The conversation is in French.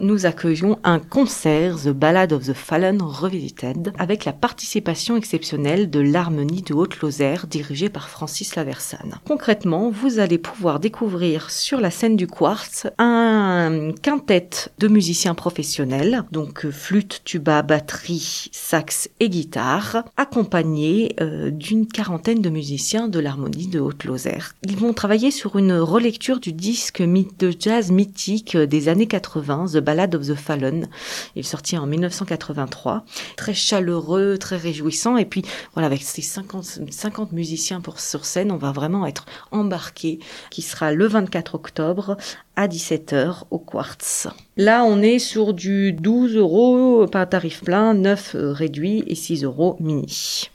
nous accueillons un concert The Ballad of the Fallen Revisited avec la participation exceptionnelle de l'Harmonie de Haute-Lozère dirigée par Francis Laversane. Concrètement, vous allez pouvoir découvrir sur la scène du Quartz un quintet de musiciens professionnels, donc flûte, tuba, batterie, sax et guitare, accompagnés d'une quarantaine de musiciens de l'Harmonie de Haute-Lozère. Ils vont travailler sur une relecture du disque de jazz mythique des années 80, The Ballad of the Fallen. Il est sorti en 1983. Très chaleureux, très réjouissant. Et puis, voilà, avec ces 50 musiciens sur scène, on va vraiment être embarqués, qui sera le 24 octobre à 17h au Quartz. Là, on est sur du 12 € par tarif plein, 9 réduit et 6 € mini.